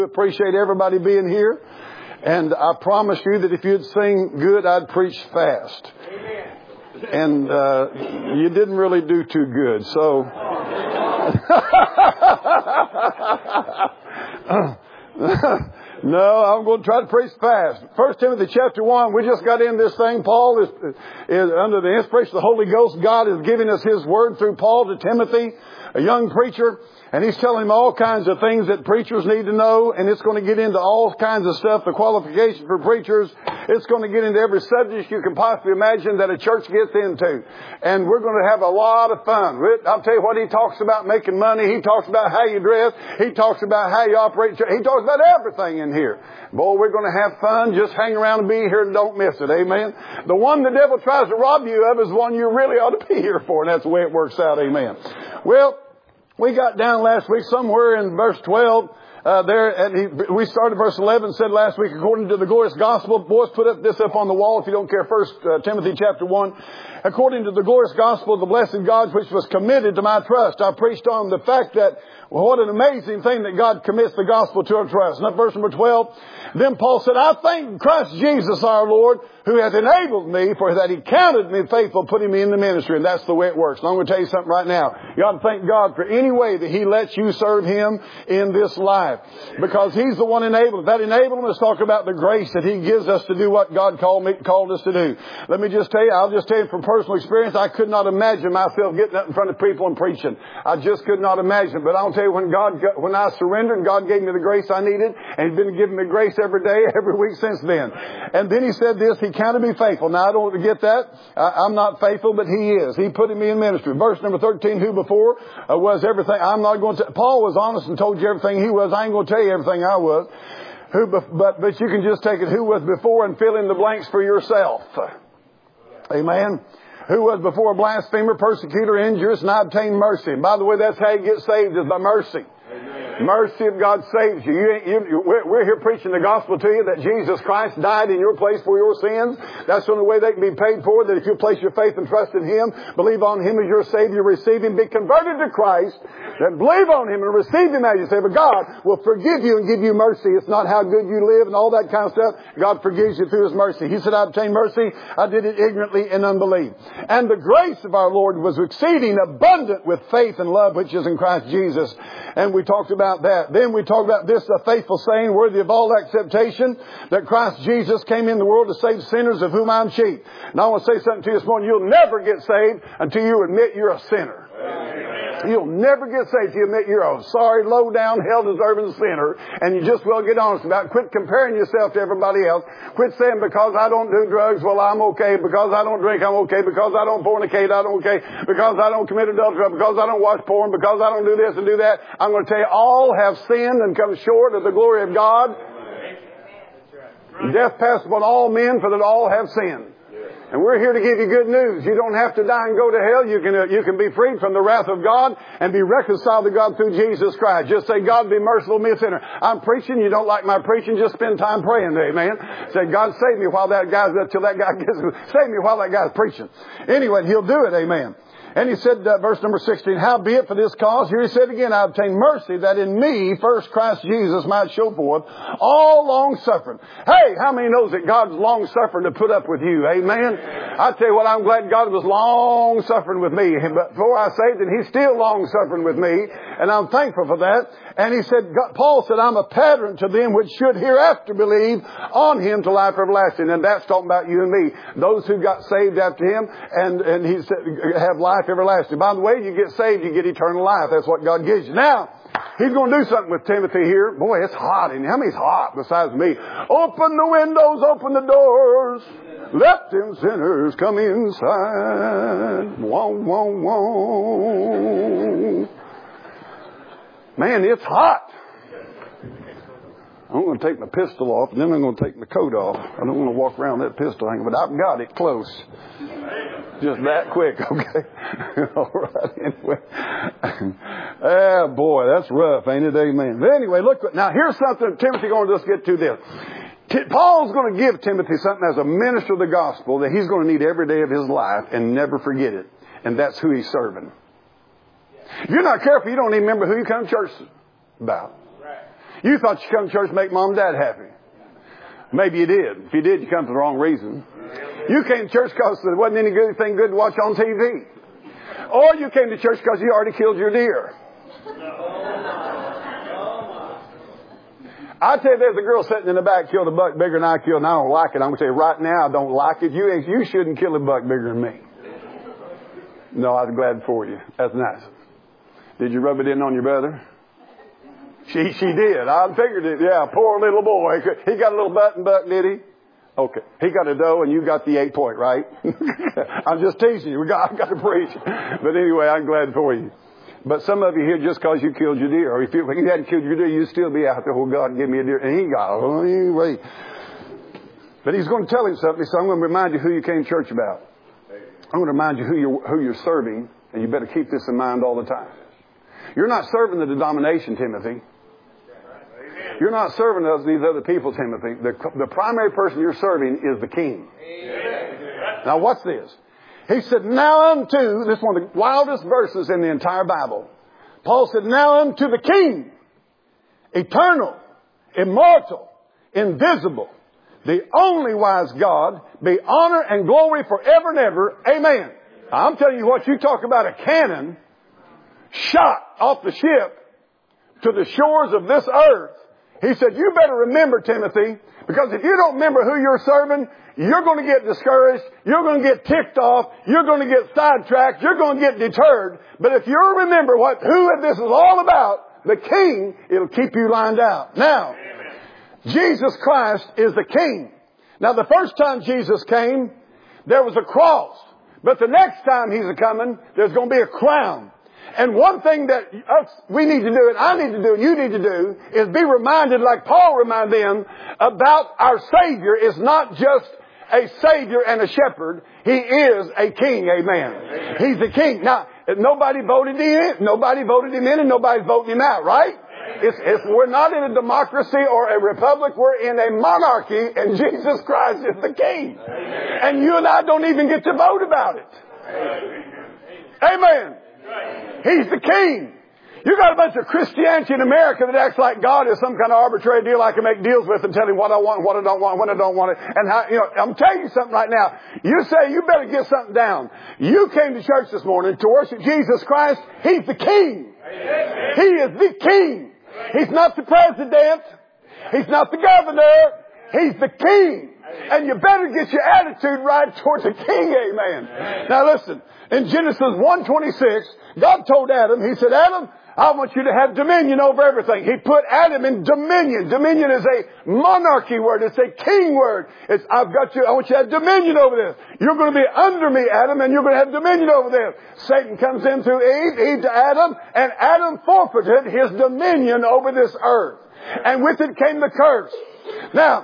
Appreciate everybody being here. And I promise you that if you'd sing good, I'd preach fast. And you didn't really do too good. So no, I'm going to try to preach fast. 1 Timothy chapter 1, we just got in this thing. Paul is under the inspiration of the Holy Ghost. God is giving us His word through Paul to Timothy, a young preacher. And he's telling him all kinds of things that preachers need to know. And it's going to get into all kinds of stuff, the qualifications for preachers. It's going to get into every subject you can possibly imagine that a church gets into. And we're going to have a lot of fun. I'll tell you what, he talks about making money. He talks about how you dress. He talks about how you operate. He talks about everything in here. Boy, we're going to have fun. Just hang around and be here and don't miss it. Amen. The one the devil tries to rob you of is the one you really ought to be here for. And that's the way it works out. Amen. Well, we got down last week somewhere in verse 12 we started verse 11, said last week, according to the glorious gospel. Boys, put this up on the wall if you don't care. 1 Timothy chapter 1. According to the glorious gospel of the blessed God, which was committed to my trust. I preached on the fact that, well, what an amazing thing that God commits the gospel to our trust. Now, verse number 12. Then Paul said, I thank Christ Jesus our Lord, who hath enabled me, for that He counted me faithful, putting me in the ministry. And that's the way it works. And I'm going to tell you something right now. You ought to thank God for any way that He lets you serve Him in this life. Because He's the one enabled. That enablement is talking about the grace that He gives us to do what God called us to do. Let me just tell you, I'll just tell you from personal experience, I could not imagine myself getting up in front of people and preaching. I just could not imagine. But I'll tell you, when I surrendered, God gave me the grace I needed, and He's been giving me grace every day, every week since then. And then He said this, He counted me faithful. Now, I don't get that. I'm not faithful, but He is. He put me in ministry. Verse number 13, who before was everything. I'm not going to. Paul was honest and told you everything he was. I ain't going to tell you everything I was. But you can just take it. Who was before and fill in the blanks for yourself. Amen. Who was before a blasphemer, persecutor, injurious, and I obtained mercy. And by the way, that's how you get saved, is by mercy. Amen. Mercy of God saves you. We're here preaching the gospel to you that Jesus Christ died in your place for your sins. That's the only way they can be paid for. That if you place your faith and trust in Him, believe on Him as your Savior, receive Him, be converted to Christ, then believe on Him and receive Him as your Savior. God will forgive you and give you mercy. It's not how good you live and all that kind of stuff. God forgives you through His mercy. He said, I obtained mercy. I did it ignorantly in unbelief. And the grace of our Lord was exceeding abundant with faith and love which is in Christ Jesus. And we talked about that. Then we talked about this, a faithful saying, worthy of all acceptation, that Christ Jesus came in the world to save sinners, of whom I'm chief. And I want to say something to you this morning. You'll never get saved until you admit you're a sinner. Amen. You'll never get saved till you admit you're a sorry, low-down, hell-deserving sinner. And you just well get honest about it. Quit comparing yourself to everybody else. Quit saying, because I don't do drugs, well, I'm okay. Because I don't drink, I'm okay. Because I don't fornicate, I'm okay. Because I don't commit adultery, because I don't watch porn, because I don't do this and do that. I'm going to tell you, all have sinned and come short of the glory of God. Death passed upon all men, for that all have sinned. And we're here to give you good news. You don't have to die and go to hell. You can be freed from the wrath of God and be reconciled to God through Jesus Christ. Just say, God, be merciful to me, a sinner. I'm preaching. You don't like my preaching. Just spend time praying. Amen. Say, God, save me while that guy's save me while that guy's preaching. Anyway, He'll do it. Amen. And He said, verse number 16, howbeit for this cause, here He said again, I obtained mercy that in me, first Christ Jesus might show forth all long suffering. Hey, how many knows that God's long suffering to put up with you? Amen. I tell you what, I'm glad God was long suffering with me. But before I saved Him, He's still long suffering with me. And I'm thankful for that. And he said, Paul said, I'm a pattern to them which should hereafter believe on Him to life everlasting. And that's talking about you and me. Those who got saved after Him and He said, have life everlasting. By the way, you get saved, you get eternal life. That's what God gives you. Now, He's going to do something with Timothy here. Boy, it's hot in here. How many's hot besides me? Open the windows, open the doors. Let them sinners come inside. Wah, wah, wah. Man, it's hot. I'm going to take my pistol off, and then I'm going to take my coat off. I don't want to walk around that pistol hanging, but I've got it close. Just that quick, okay? All right, anyway. Ah, boy, that's rough, ain't it? Amen. But anyway, look. Now, here's something Timothy going to just get to this. Paul's going to give Timothy something as a minister of the gospel that he's going to need every day of his life and never forget it. And that's who he's serving. If you're not careful, you don't even remember who you come to church about. You thought you come to church to make mom and dad happy. Maybe you did. If you did, you come for the wrong reason. You came to church because there wasn't anything good to watch on TV. Or you came to church because you already killed your deer. I tell you, there's a girl sitting in the back killed a buck bigger than I killed, and I don't like it. I'm going to tell you right now, I don't like it. You shouldn't kill a buck bigger than me. No, I was glad for you. That's nice. Did you rub it in on your brother? She did. I figured it. Yeah, poor little boy. He got a little button buck, did he? Okay. He got a doe and you got the 8-point, right? I'm just teasing you. I've got to preach. But anyway, I'm glad for you. But some of you here, just because you killed your deer, or if you hadn't killed your deer, you'd still be out there, oh, God, give me a deer. And he got it. Anyway. But he's going to tell him something, so I'm going to remind you who you came to church about. I'm going to remind you who you're serving, and you better keep this in mind all the time. You're not serving the denomination, Timothy. You're not serving these other people, Timothy. The primary person you're serving is the King. Now, what's this? He said, now unto, this is one of the wildest verses in the entire Bible. Paul said, now unto the King, eternal, immortal, invisible, the only wise God, be honor and glory forever and ever. Amen. I'm telling you what, you talk about a cannon shot off the ship to the shores of this earth. He said, you better remember, Timothy, because if you don't remember who you're serving, you're going to get discouraged. You're going to get ticked off. You're going to get sidetracked. You're going to get deterred. But if you remember who this is all about, the King, it'll keep you lined out. Now, Jesus Christ is the King. Now, the first time Jesus came, there was a cross. But the next time He's coming, there's going to be a crown. And one thing that we need to do, and I need to do, and you need to do, is be reminded, like Paul reminded them, about our Savior is not just a Savior and a shepherd. He is a King. Amen. He's the King. Now, nobody voted Him in. Nobody voted Him in, and nobody's voting Him out, right? We're not in a democracy or a republic. We're in a monarchy, and Jesus Christ is the King. And you and I don't even get to vote about it. Amen. He's the King. You got a bunch of Christianity in America that acts like God is some kind of arbitrary deal I can make deals with and tell Him what I want, what I don't want, when I don't want it. And how, I'm telling you something right now. You say you better get something down. You came to church this morning to worship Jesus Christ. He's the King. He is the King. He's not the president. He's not the governor. He's the King. And you better get your attitude right towards the King. Amen. Now listen. In Genesis 1:26, God told Adam, He said, Adam, I want you to have dominion over everything. He put Adam in dominion. Dominion is a monarchy word. It's a king word. I want you to have dominion over this. You're going to be under me, Adam, and you're going to have dominion over this. Satan comes in through Eve to Adam, and Adam forfeited his dominion over this earth. And with it came the curse. Now,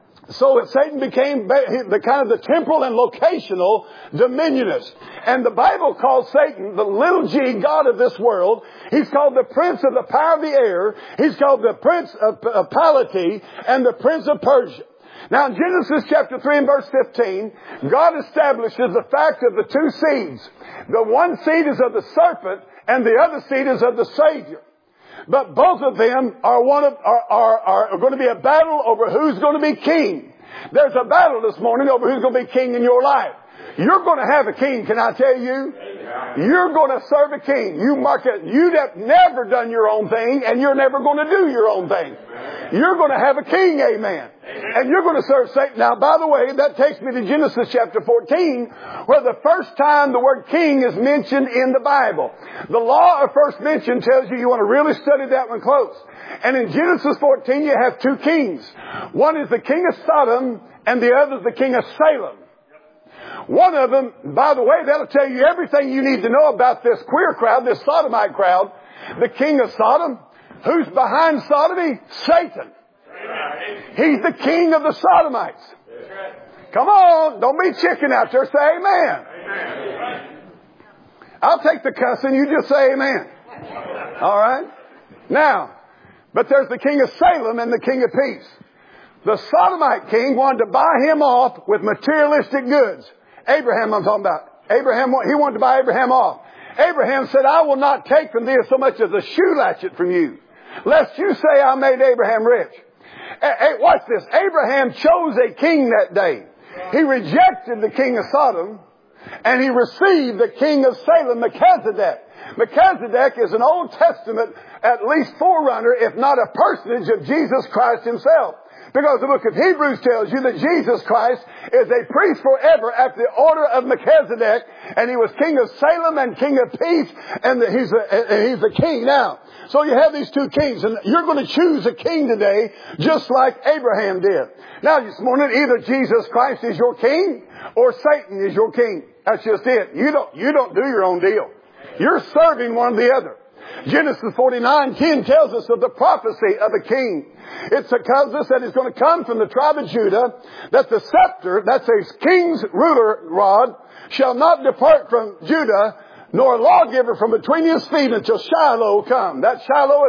so that Satan became the kind of the temporal and locational dominionist. And the Bible calls Satan the little g god of this world. He's called the prince of the power of the air. He's called the prince of Palati and the prince of Persia. Now in Genesis chapter 3 and verse 15, God establishes the fact of the two seeds. The one seed is of the serpent and the other seed is of the Savior. But both of them are going to be a battle over who's going to be king. There's a battle this morning over who's going to be king in your life. You're going to have a king, can I tell you? You're going to serve a king. You've never done your own thing, and you're never going to do your own thing. You're going to have a king, amen. And you're going to serve Satan. Now, by the way, that takes me to Genesis chapter 14, where the first time the word king is mentioned in the Bible. The law of first mention tells you want to really study that one close. And in Genesis 14, you have two kings. One is the king of Sodom, and the other is the king of Salem. One of them, by the way, that'll tell you everything you need to know about this queer crowd, this sodomite crowd. The king of Sodom, who's behind sodomy? Satan. He's the king of the sodomites. Come on, don't be chicken out there. Say amen. I'll take the cussing. You just say amen. All right? Now, but there's the king of Salem and the king of peace. The sodomite king wanted to buy him off with materialistic goods. Abraham, I'm talking about. Abraham, he wanted to buy Abraham off. Abraham said, I will not take from thee so much as a shoe latchet from you. lest you say I made Abraham rich. Watch this. Abraham chose a king that day. He rejected the king of Sodom, and he received the king of Salem, Melchizedek. Melchizedek is an Old Testament, at least forerunner, if not a personage of Jesus Christ himself. Because the book of Hebrews tells you that Jesus Christ is a priest forever after the order of Melchizedek, and he was king of Salem and king of peace, and he's the king now. So you have these two kings, and you're going to choose a king today, just like Abraham did. Now this morning, either Jesus Christ is your king, or Satan is your king. That's just it. You don't do your own deal. You're serving one or the other. Genesis 49:10 tells us of the prophecy of a king. It tells us that he's going to come from the tribe of Judah, that the scepter, that's a king's ruler rod, shall not depart from Judah, nor a lawgiver from between his feet until Shiloh come. That Shiloh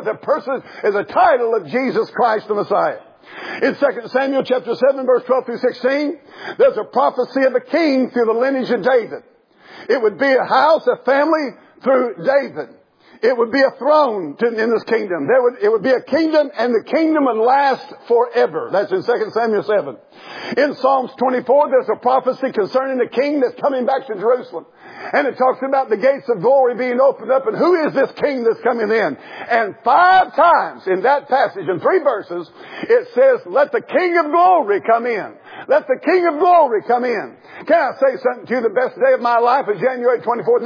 is a title of Jesus Christ the Messiah. In 2 Samuel chapter 7, verse 12 through 16, there's a prophecy of a king through the lineage of David. It would be a house, a family through David. It would be a throne in this kingdom. It would be a kingdom, and the kingdom would last forever. That's in 2 Samuel 7. In Psalms 24, there's a prophecy concerning the king that's coming back to Jerusalem. And it talks about the gates of glory being opened up, and who is this king that's coming in? And 5 times in that passage, in 3 verses, it says, let the king of glory come in. Let the king of glory come in. Can I say something to you? The best day of my life was January 24th,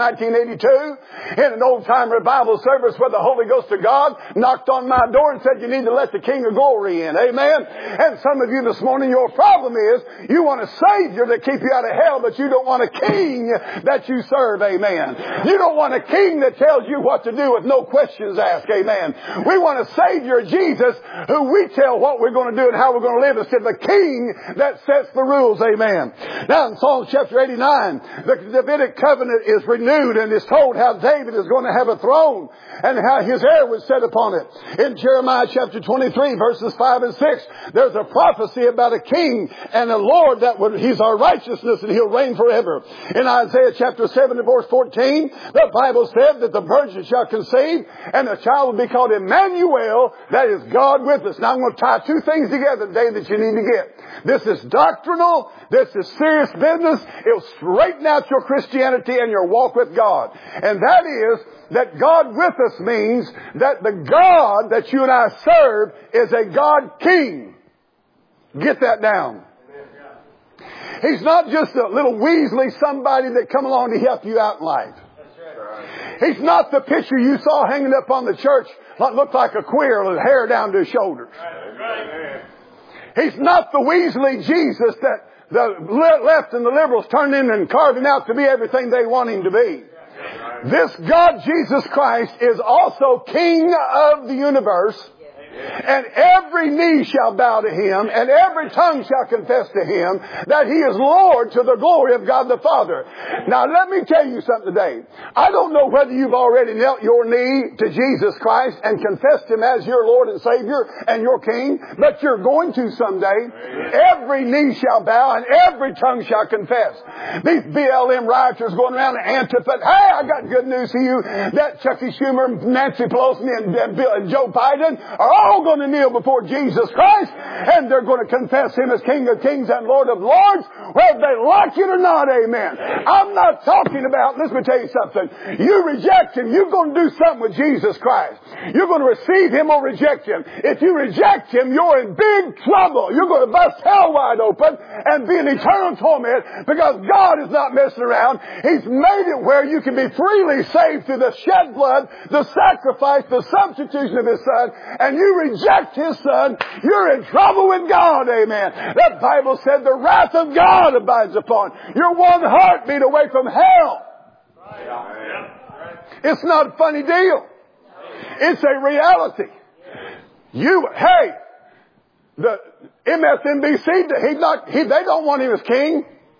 1982, in an old-time revival service where the Holy Ghost of God knocked on my door and said, you need to let the king of glory in. Amen? And some of you this morning, your problem is you want a Savior to keep you out of hell, but you don't want a king that you serve. Amen. You don't want a king that tells you what to do with no questions asked. Amen. We want a Savior, Jesus, who we tell what we're going to do and how we're going to live, instead of the king that sets the rules. Amen. Now in Psalms chapter 89, the Davidic covenant is renewed, and is told how David is going to have a throne and how his heir was set upon it. In Jeremiah chapter 23, verses 5 and 6, there's a prophecy about a king and a Lord he's our righteousness and he'll reign forever. In Isaiah chapter 7 and verse 14, the Bible said that the virgin shall conceive and the child will be called Emmanuel, that is God with us. Now I'm going to tie 2 things together today that you need to get. This is doctrinal. This is serious business. It'll straighten out your Christianity and your walk with God. And that is that God with us means that the God that you and I serve is a God King. Get that down. He's not just a little Weasley, somebody that come along to help you out in life. He's not the picture you saw hanging up on the church that looked like a queer with hair down to his shoulders. He's not the Weasley Jesus that the left and the liberals turned in and carved him out to be everything they want him to be. This God, Jesus Christ, is also King of the universe. And every knee shall bow to him, and every tongue shall confess to him that he is Lord, to the glory of God the Father. Now let me tell you something today. I don't know whether you've already knelt your knee to Jesus Christ and confessed him as your Lord and Savior and your King, but you're going to someday. Every knee shall bow and every tongue shall confess. These BLM rioters going around in Antifa, hey, I got good news for you. That Chucky Schumer, Nancy Pelosi, and Joe Biden are all going to kneel before Jesus Christ, and they're going to confess him as King of Kings and Lord of Lords, whether they like it or not. Amen. I'm not talking about, let me tell you something. You reject him, you're going to do something with Jesus Christ. You're going to receive him or reject him. If you reject him, you're in big trouble. You're going to bust hell wide open and be in eternal torment, because God is not messing around. He's made it where you can be freely saved through the shed blood, the sacrifice, the substitution of his Son, and you reject his Son, you're in trouble with God. Amen. The Bible said the wrath of God abides upon. You're one heartbeat away from hell. It's not a funny deal. It's a reality. The MSNBC, they don't want him as king.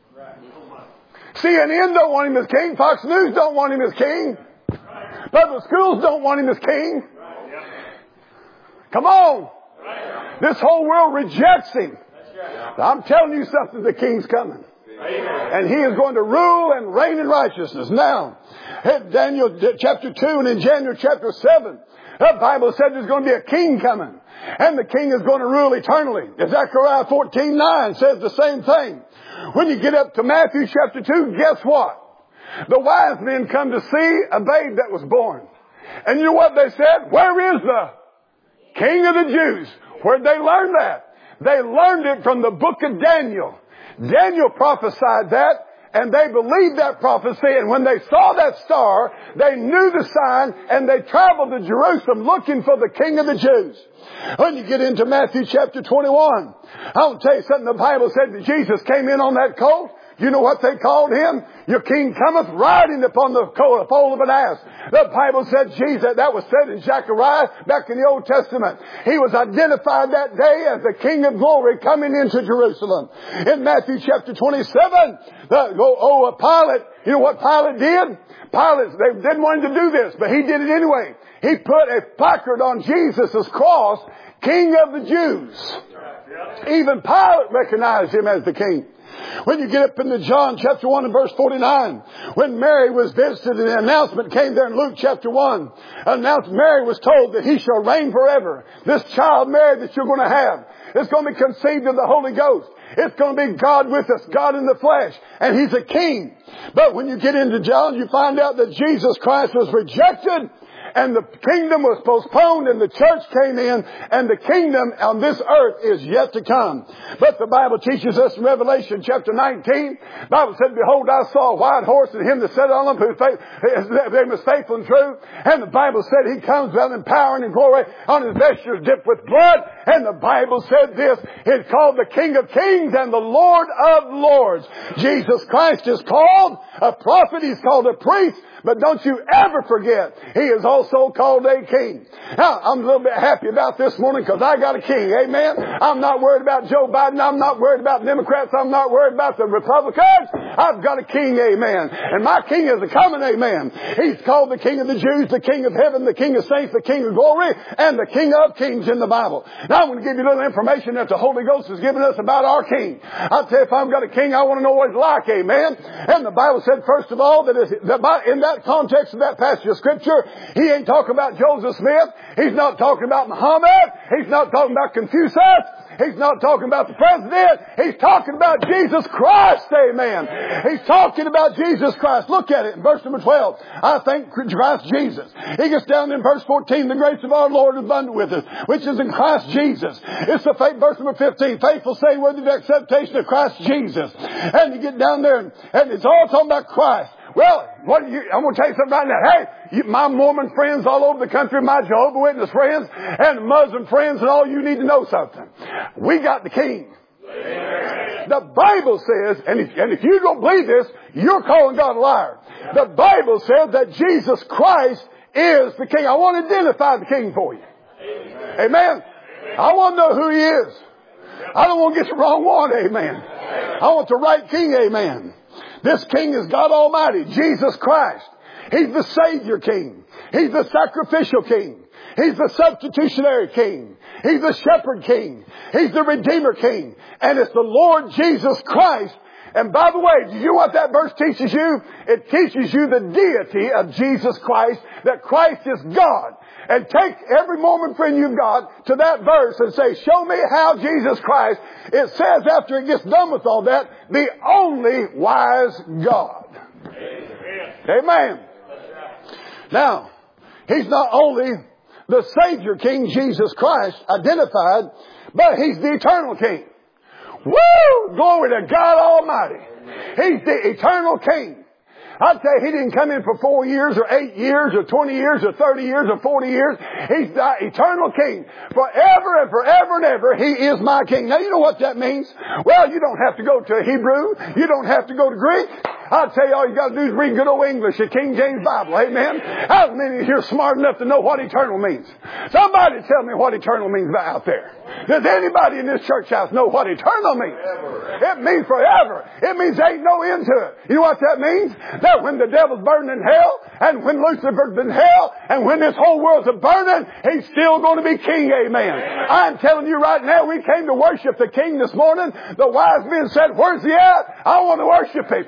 CNN don't want him as king. Fox News don't want him as king. Public schools don't want him as king. Come on. This whole world rejects him. I'm telling you something, the king's coming. And he is going to rule and reign in righteousness. Now, Daniel chapter 2 and in Daniel chapter 7, The Bible said there's going to be a king coming. And the king is going to rule eternally. Zechariah 14:9 says the same thing. When you get up to Matthew chapter 2, guess what? The wise men come to see a babe that was born. And you know what they said? Where is the King of the Jews? Where'd they learn that? They learned it from the book of Daniel. Daniel prophesied that, and they believed that prophecy, and when they saw that star, they knew the sign, and they traveled to Jerusalem looking for the King of the Jews. When you get into Matthew chapter 21, I'll tell you something. The Bible said that Jesus came in on that colt. You know what they called him? Your king cometh riding upon the foal of an ass. The Bible said Jesus, that was said in Zechariah back in the Old Testament. He was identified that day as the King of glory coming into Jerusalem. In Matthew chapter 27, Pilate, you know what Pilate did? Pilate, they didn't want him to do this, but he did it anyway. He put a placard on Jesus' cross, King of the Jews. Even Pilate recognized him as the king. When you get up into John chapter 1 and verse 49, when Mary was visited and the announcement came there in Luke chapter 1, Mary was told that he shall reign forever. This child, Mary, that you're going to have, is going to be conceived of the Holy Ghost. It's going to be God with us, God in the flesh, and he's a king. But when you get into John, you find out that Jesus Christ was rejected, and the kingdom was postponed, and the church came in, and the kingdom on this earth is yet to come. But the Bible teaches us in Revelation chapter 19, the Bible said, behold, I saw a white horse, and him that sat on him, whose name was faithful and true. And the Bible said he comes out in power and in glory, on his vesture dipped with blood. And the Bible said this, it's called the King of Kings and the Lord of Lords. Jesus Christ is called a prophet, he's called a priest. But don't you ever forget, he is also called a king. Now, I'm a little bit happy about this morning because I got a king. Amen. I'm not worried about Joe Biden. I'm not worried about Democrats. I'm not worried about the Republicans. I've got a king. Amen. And my king is a coming. Amen. He's called the King of the Jews, the King of heaven, the King of saints, the King of glory, and the King of kings in the Bible. Now, I'm going to give you a little information that the Holy Ghost has given us about our king. I'll tell you, if I've got a king, I want to know what he's like. Amen. And the Bible said, first of all, that in that context of that passage of Scripture, he ain't talking about Joseph Smith. He's not talking about Muhammad. He's not talking about Confucius. He's not talking about the president. He's talking about Jesus Christ. Amen. He's talking about Jesus Christ. Look at it in verse number 12. I thank Christ Jesus. He gets down in verse 14. The grace of our Lord is abundant with us, which is in Christ Jesus. It's the verse number 15. Faithful say worthy of acceptation of Christ Jesus. And you get down there and it's all talking about Christ. Well, I'm going to tell you something right now. Hey, my Mormon friends all over the country, my Jehovah's Witness friends, and Muslim friends, and all, you need to know something. We got the King. Amen. The Bible says, and if you don't believe this, you're calling God a liar. The Bible says that Jesus Christ is the King. I want to identify the King for you. Amen. Amen. I want to know who he is. I don't want to get the wrong one. Amen. I want the right King. Amen. This King is God Almighty, Jesus Christ. He's the Savior King. He's the sacrificial King. He's the substitutionary King. He's the Shepherd King. He's the Redeemer King. And it's the Lord Jesus Christ. And by the way, do you know what that verse teaches you? It teaches you the deity of Jesus Christ, that Christ is God. And take every Mormon friend you've got to that verse and say, show me how Jesus Christ, it says after it gets done with all that, the only wise God. Amen. Amen. Now, he's not only the Savior King, Jesus Christ, identified, but he's the eternal King. Woo! Glory to God Almighty. He's the eternal King. I'll tell you, he didn't come in for 4 years or 8 years or 20 years or 30 years or 40 years. He's the eternal King. Forever and forever and ever, he is my King. Now, you know what that means? Well, you don't have to go to Hebrew. You don't have to go to Greek. I'll tell you, all you got to do is read good old English, the King James Bible. Amen? How many of you are smart enough to know what eternal means? Somebody tell me what eternal means out there. Does anybody in this church house know what eternal means? It means forever. It means there ain't no end to it. You know what that means? That when the devil's burning in hell, and when Lucifer's in hell, and when this whole world's burning, he's still going to be king. Amen. I'm telling you right now, we came to worship the King this morning. The wise men said, where's he at? I want to worship him. I'm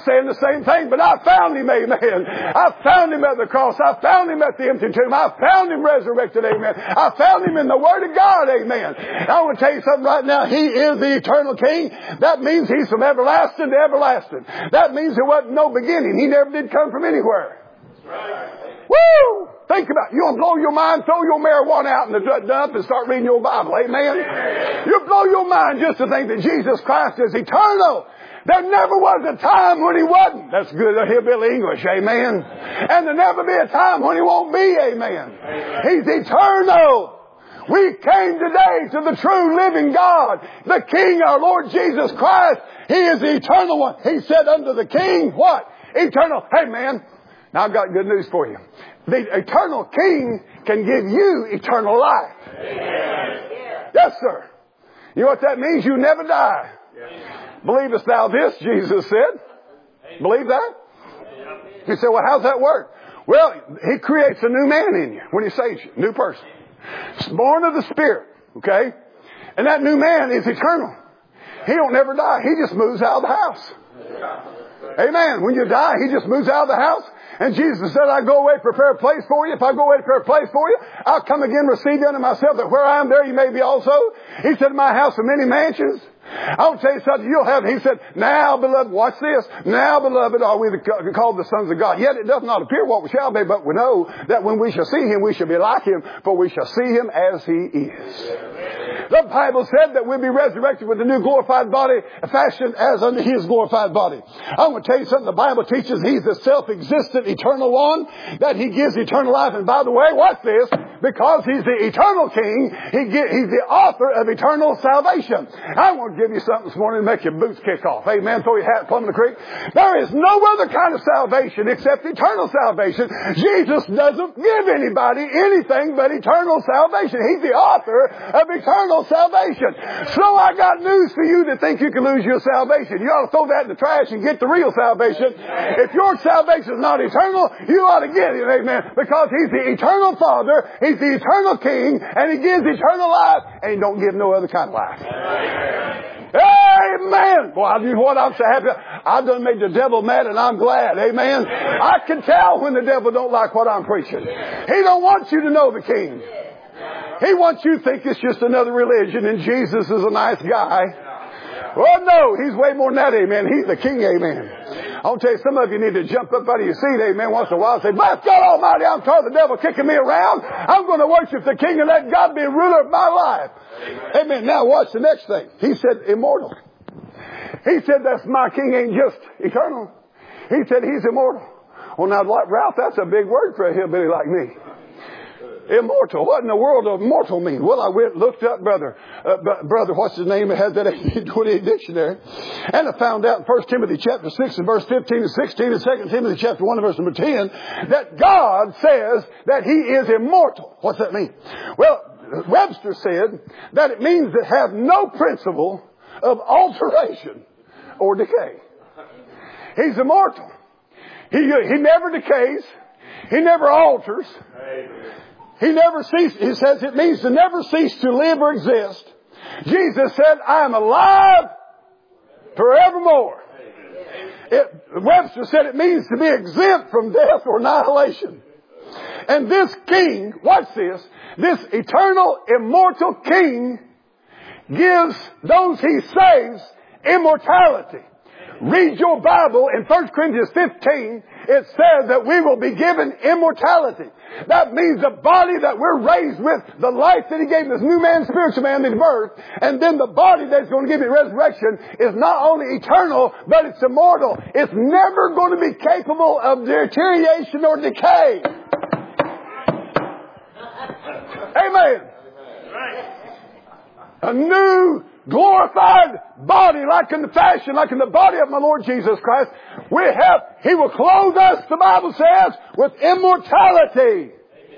saying the same thing, but I found him, amen. I found him at the cross. I found him at the empty tomb. I found him resurrected, amen. I found him in the Word of God, amen. I want to tell you something right now. He is the eternal King. That means He's from everlasting to everlasting. That means there wasn't no beginning. He never did come from anywhere. Right. Woo! Think about it. You'll blow your mind, throw your marijuana out in the dump and start reading your Bible. Amen? You'll blow your mind just to think that Jesus Christ is eternal. There never was a time when He wasn't. That's good hillbilly English. Amen? And there'll never be a time when He won't be. Amen? He's eternal. We came today to the true living God, the King, our Lord Jesus Christ. He is the eternal one. He said unto the King, what? Eternal. Hey man, now I've got good news for you. The eternal King can give you eternal life. Amen. Yes, sir. You know what that means? You never die. Yes. Believest thou this? Jesus said. Amen. Believe that? You say, well, how's that work? Well, He creates a new man in you when He saves you. New person. Born of the Spirit. Okay? And that new man is eternal. He don't never die. He just moves out of the house. Amen. When you die, He just moves out of the house. And Jesus said, I go away, prepare a place for you. If I go away, prepare a place for you, I'll come again, receive you unto myself, that where I am, there you may be also. He said, my house are many mansions. I'll tell you something you'll have. He said, now, beloved, watch this. Now, beloved, are we called the sons of God. Yet it does not appear what we shall be, but we know that when we shall see Him, we shall be like Him, for we shall see Him as He is. The Bible said that we'll be resurrected with a new glorified body, fashioned as unto His glorified body. I'm going to tell you something. The Bible teaches He's the self-existent eternal one, that He gives eternal life. And by the way, watch this. Because He's the eternal King, He's the author of eternal salvation. I want to give you something this morning to make your boots kick off. Amen. Throw your hat plumb in the creek. There is no other kind of salvation except eternal salvation. Jesus doesn't give anybody anything but eternal salvation. He's the author of eternal salvation. So I got news for you that think you can lose your salvation. You ought to throw that in the trash and get the real salvation. If your salvation is not eternal, you ought to get it. Amen. Because He's the eternal Father. He's the eternal King. And He gives eternal life. And He don't give no other kind of life. Amen. Boy, you know what? I'm so happy. I've done made the devil mad, and I'm glad. Amen. I can tell when the devil don't like what I'm preaching. He don't want you to know the King. He wants you to think it's just another religion, and Jesus is a nice guy. Well, no, He's way more than that, amen. He's the King, amen. I'll tell you, some of you need to jump up out of your seat, amen, once in a while and say, bless God Almighty, I'm tired of the devil kicking me around. I'm going to worship the King and let God be ruler of my life. Amen. Now watch the next thing. He said immortal. He said that's my King ain't just eternal. He said He's immortal. Well, now, Ralph, that's a big word for a hillbilly like me. Immortal. What in the world does immortal mean? Well, I went looked up, brother, what's his name? It has that 1828 dictionary. And I found out in 1 Timothy chapter 6 and verse 15 and 16 and 2 Timothy chapter 1 and verse number 10 that God says that He is immortal. What's that mean? Well, Webster said that it means that have no principle of alteration or decay. He's immortal. He never decays. He never alters. He never ceases. He says it means to never cease to live or exist. Jesus said, I am alive forevermore. Webster said it means to be exempt from death or annihilation. And this King, watch this eternal, immortal King gives those He saves immortality. Read your Bible in 1 Corinthians 15. It says that we will be given immortality. That means the body that we're raised with, the life that He gave this new man, spiritual man at birth, and then the body that's going to give it resurrection is not only eternal, but it's immortal. It's never going to be capable of deterioration or decay. Amen. A new glorified body, like in the fashion, like in the body of my Lord Jesus Christ. He will clothe us, the Bible says, with immortality.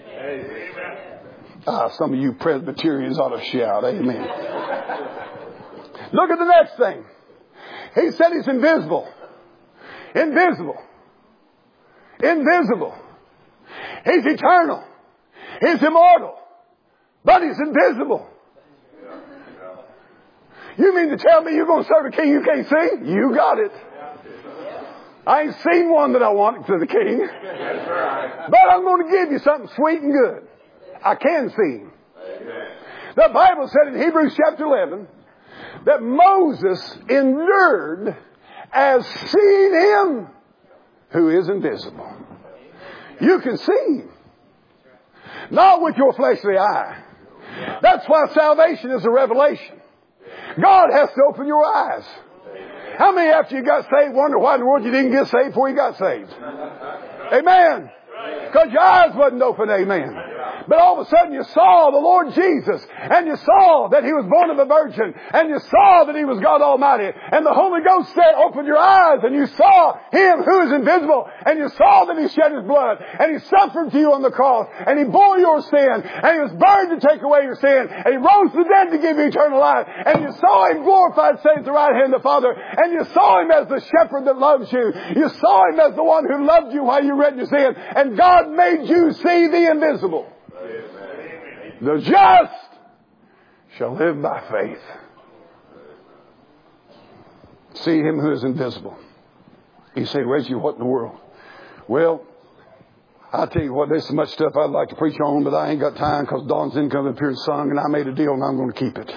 Amen. Some of you Presbyterians ought to shout, amen. Look at the next thing. He said He's invisible. Invisible. Invisible. He's eternal. He's immortal. But He's invisible. You mean to tell me you're going to serve a King you can't see? You got it. I ain't seen one that I want to the King. That's right. But I'm going to give you something sweet and good. I can see Him. Amen. The Bible said in Hebrews chapter 11 that Moses endured as seeing Him who is invisible. You can see Him. Not with your fleshly eye. That's why salvation is a revelation. God has to open your eyes. How many after you got saved wonder why in the world you didn't get saved before you got saved? Amen. Because your eyes wasn't open, amen. But all of a sudden you saw the Lord Jesus, and you saw that He was born of a virgin, and you saw that He was God Almighty, and the Holy Ghost said, open your eyes, and you saw Him who is invisible, and you saw that He shed His blood, and He suffered for you on the cross, and He bore your sin, and He was buried to take away your sin, and He rose from the dead to give you eternal life, and you saw Him glorified, sitting at the right hand of the Father, and you saw Him as the shepherd that loves you. You saw Him as the one who loved you while you were in your sin, and God made you see the invisible. The just shall live by faith. See Him who is invisible. You say, Reggie, what in the world? Well, I'll tell you what, there's so much stuff I'd like to preach on, but I ain't got time because Dawn's income up here and sung, and I made a deal and I'm going to keep it.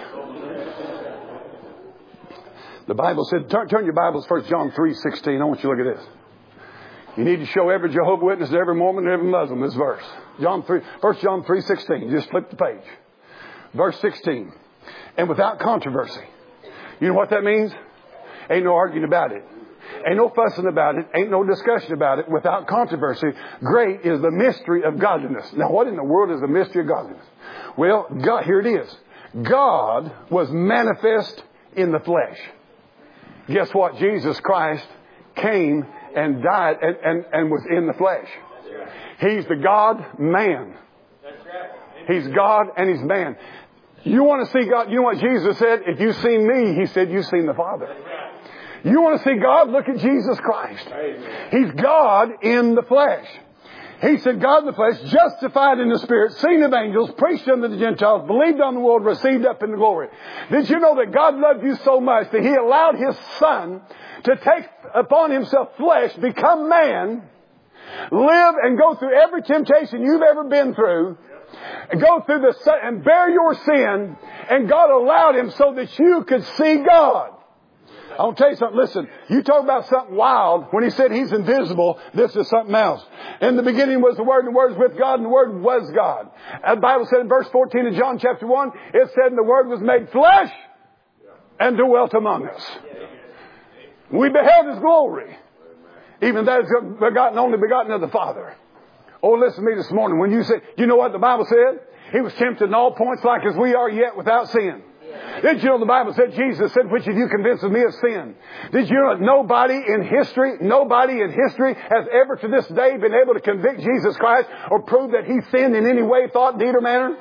The Bible said, turn your Bibles, 1 John 3:16. I want you to look at this. You need to show every Jehovah's Witness, every Mormon, and every Muslim this verse. 1 John 3:16. Just flip the page. Verse 16. And without controversy. You know what that means? Ain't no arguing about it. Ain't no fussing about it. Ain't no discussion about it. Without controversy. Great is the mystery of godliness. Now, what in the world is the mystery of godliness? Well, God, here it is. God was manifest in the flesh. Guess what? Jesus Christ came and died and was in the flesh. He's the God-man. He's God and He's man. You want to see God? You know what Jesus said? If you've seen me, He said, you've seen the Father. You want to see God? Look at Jesus Christ. He's God in the flesh. He said, God in the flesh, justified in the Spirit, seen of angels, preached unto the Gentiles, believed on the world, received up into glory. Did you know that God loved you so much that He allowed His Son to take upon Himself flesh, become man, live and go through every temptation you've ever been through, and go through and bear your sin, and God allowed Him so that you could see God. I'll tell you something. Listen, you talk about something wild. When He said He's invisible, this is something else. In the beginning was the Word, and the Word was with God, and the Word was God. And the Bible said in verse 14 of John chapter 1, it said, and the Word was made flesh and dwelt among us. We beheld His glory. Even that is only begotten of the Father. Oh, listen to me this morning. When you say, you know what the Bible said? He was tempted in all points like as we are, yet without sin. Did you know the Bible said, Jesus said, which of you convinces me of sin? Did you know that nobody in history has ever to this day been able to convict Jesus Christ or prove that He sinned in any way, thought, deed, or manner?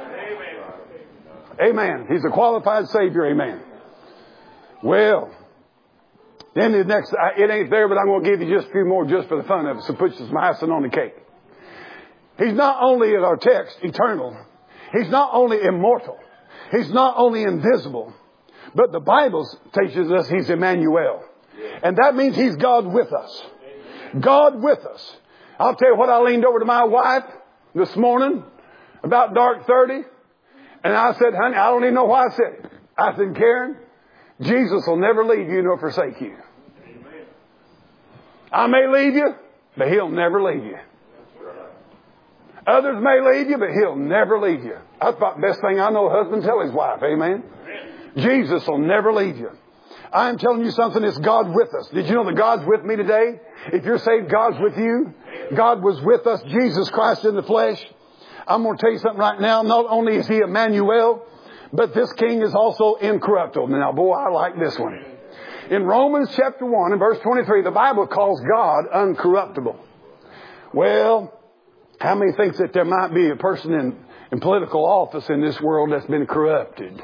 Amen. He's a qualified Savior. Amen. Well, then the next, it ain't there, but I'm going to give you just a few more just for the fun of it. So put some icing on the cake. He's not only, in our text, eternal. He's not only immortal. He's not only invisible. But the Bible teaches us He's Emmanuel. And that means He's God with us. God with us. I'll tell you what, I leaned over to my wife this morning, about dark 30. And I said, honey, I don't even know why I said it. I said, Karen, Jesus will never leave you nor forsake you. I may leave you, but He'll never leave you. Others may leave you, but He'll never leave you. That's about the best thing I know a husband tell his wife. Amen. Jesus will never leave you. I'm telling you something, it's God with us. Did you know that God's with me today? If you're saved, God's with you. God was with us, Jesus Christ in the flesh. I'm going to tell you something right now. Not only is He Emmanuel, but this King is also incorruptible. Now, boy, I like this one. In Romans chapter 1 and verse 23, the Bible calls God uncorruptible. Well, how many thinks that there might be a person in political office in this world that's been corrupted?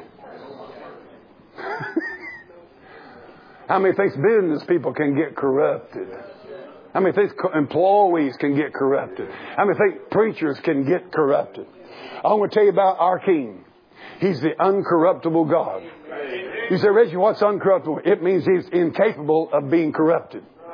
How many thinks business people can get corrupted? How many thinks employees can get corrupted? How many think preachers can get corrupted? I'm going to tell you about our King. He's the uncorruptible God. You say, Reggie, what's uncorruptible? It means He's incapable of being corrupted.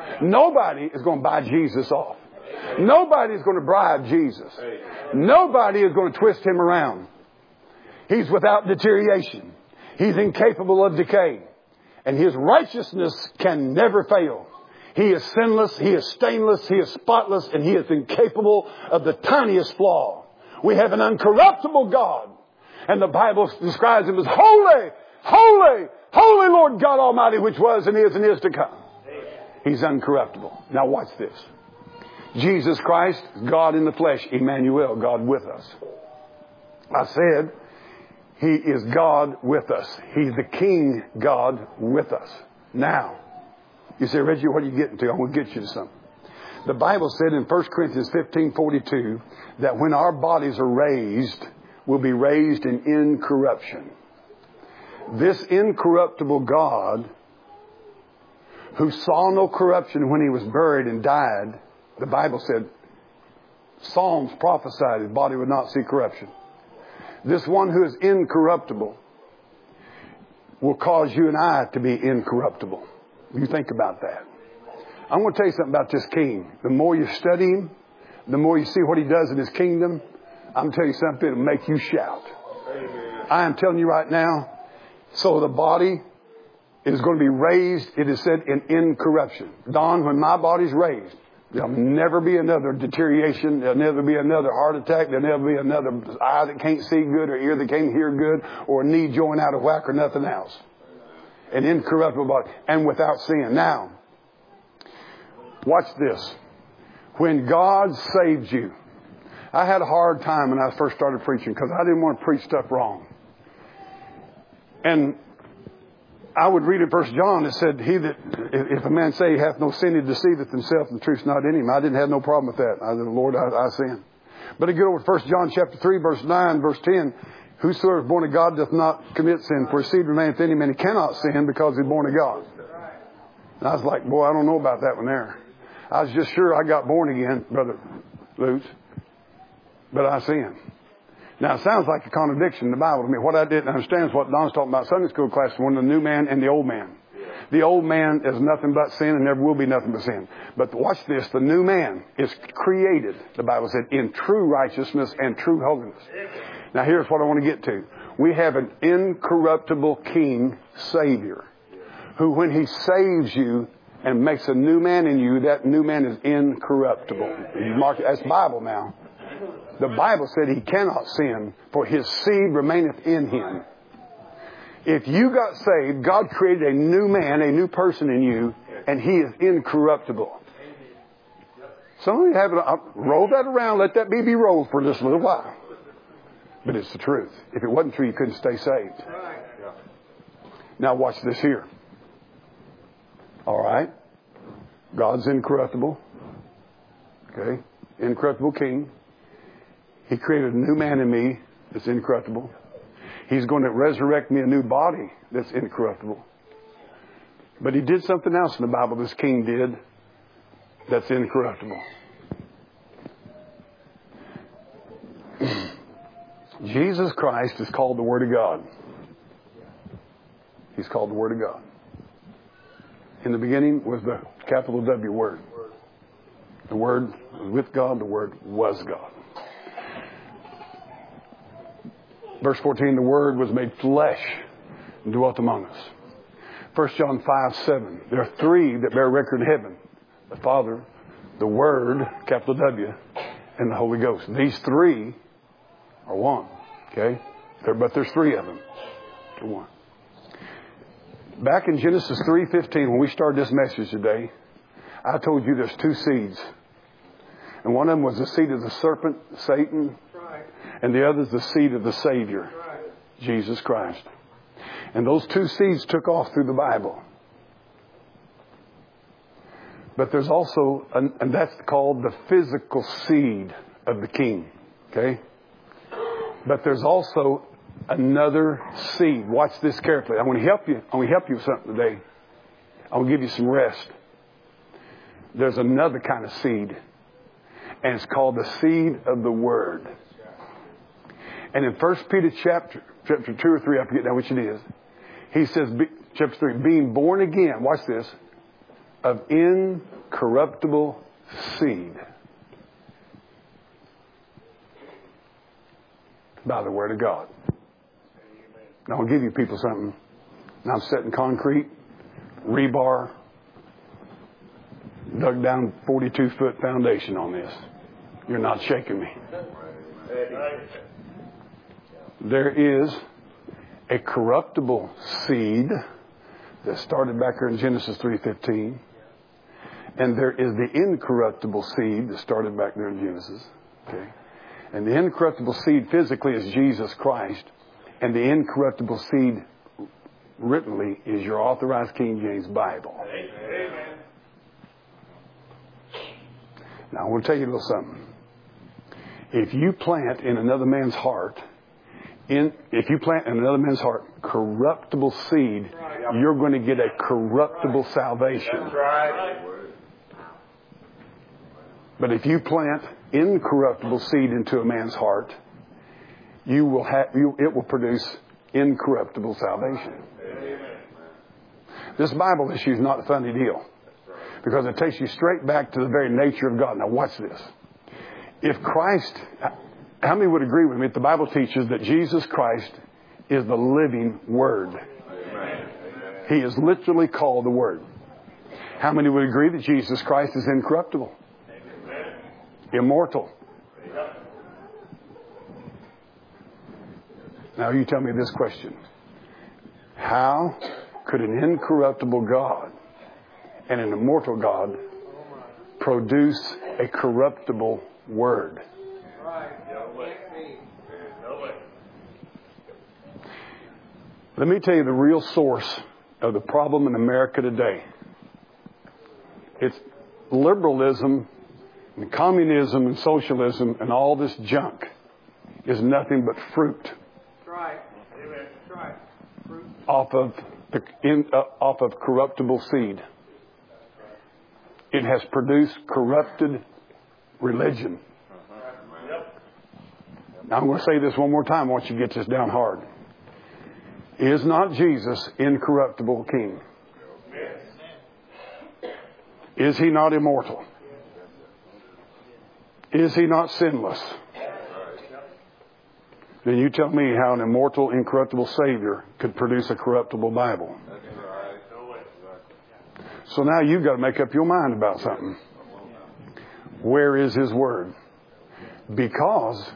Nobody is going to buy Jesus off. Nobody is going to bribe Jesus. Nobody is going to twist him around. He's without deterioration. He's incapable of decay. And his righteousness can never fail. He is sinless, he is stainless, he is spotless, and he is incapable of the tiniest flaw. We have an uncorruptible God. And the Bible describes him as holy, holy, holy Lord God Almighty, which was and is to come. He's uncorruptible. Now watch this. Jesus Christ, God in the flesh, Emmanuel, God with us. I said, he is God with us. He's the King God with us. Now, you say, Reggie, what are you getting to? I'm going to get you to something. The Bible said in 1 Corinthians 15:42 that when our bodies are raised, we'll be raised in incorruption. This incorruptible God, who saw no corruption when he was buried and died, the Bible said, Psalms prophesied his body would not see corruption. This one who is incorruptible will cause you and I to be incorruptible. You think about that. I'm going to tell you something about this king. The more you study him, the more you see what he does in his kingdom, I'm telling you something, it'll make you shout. I am telling you right now, so the body is going to be raised, it is said, in incorruption. Don, when my body's raised, there'll never be another deterioration. There'll never be another heart attack. There'll never be another eye that can't see good or ear that can't hear good or a knee joint out of whack or nothing else. An incorruptible body and without sin. Now, watch this. When God saved you, I had a hard time when I first started preaching because I didn't want to preach stuff wrong. And I would read in 1 John, it said, he that, if a man say he hath no sin, he deceiveth himself, and the truth's not in him. I didn't have no problem with that. I said, Lord, I sin. But I go over to 1 John chapter 3, verse 9, verse 10. Whosoever is born of God doth not commit sin, for his seed remaineth in him, and he cannot sin because he's born of God. And I was like, boy, I don't know about that one there. I was just sure I got born again, Brother Lutz, but I sinned. Now, it sounds like a contradiction in the Bible to me. What I didn't understand is what Don's talking about Sunday school class, one, the new man and the old man. The old man is nothing but sin and never will be nothing but sin. But watch this, the new man is created, the Bible said, in true righteousness and true holiness. Now, here's what I want to get to. We have an incorruptible King, Savior, who when he saves you and makes a new man in you, that new man is incorruptible. Mark, that's Bible now. The Bible said he cannot sin, for his seed remaineth in him. If you got saved, God created a new man, a new person in you, and he is incorruptible. Some of you have it. Roll that around. Let that be rolled for just a little while. But it's the truth. If it wasn't true, you couldn't stay saved. Now watch this here. All right. God's incorruptible. Okay. Incorruptible King. He created a new man in me that's incorruptible. He's going to resurrect me a new body that's incorruptible. But he did something else in the Bible, this king did, that's incorruptible. Jesus Christ is called the Word of God. He's called the Word of God. In the beginning was the capital W Word. The Word was with God. The Word was God. Verse 14, the Word was made flesh and dwelt among us. 1 John 5:7. There are three that bear record in heaven. The Father, the Word, capital W, and the Holy Ghost. These three are one. Okay? But there's three of them. They're one. Back in Genesis 3:15, when we started this message today, I told you there's two seeds. And one of them was the seed of the serpent, Satan. And the other is the seed of the Savior, Jesus Christ. And those two seeds took off through the Bible. But there's also, and that's called the physical seed of the King. Okay? But there's also another seed. Watch this carefully. I want to help you. I want to help you with something today. I want to give you some rest. There's another kind of seed. And it's called the seed of the Word. And in 1 Peter chapter 2 or 3, I forget now which it is, he says, chapter 3, being born again, watch this, of incorruptible corruptible seed by the Word of God. Now I'll give you people something. Now I'm setting concrete, rebar, dug down 42-foot foundation on this. You're not shaking me. There is a corruptible seed that started back here in Genesis 3:15. And there is the incorruptible seed that started back there in Genesis. Okay. And the incorruptible seed physically is Jesus Christ. And the incorruptible seed writtenly is your authorized King James Bible. Amen. Now I want to tell you a little something. If you plant in another man's heart, corruptible seed, you're going to get a corruptible salvation. That's right. But if you plant incorruptible seed into a man's heart, it will produce incorruptible salvation. This Bible issue is not a funny deal, because it takes you straight back to the very nature of God. Now watch this. If Christ, how many would agree with me if the Bible teaches that Jesus Christ is the living Word? Amen. He is literally called the Word. How many would agree that Jesus Christ is incorruptible? Amen. Immortal? Now you tell me this question. How could an incorruptible God and an immortal God produce a corruptible Word? Let me tell you the real source of the problem in America today. It's liberalism and communism and socialism and all this junk is nothing but fruit. Right. Amen. Right. Fruit. Off of corruptible seed. It has produced corrupted religion. Now I'm going to say this one more time. I want you to get this down hard. Is not Jesus incorruptible King? Is He not immortal? Is He not sinless? Then you tell me how an immortal, incorruptible Savior could produce a corruptible Bible. So now you've got to make up your mind about something. Where is His Word? Because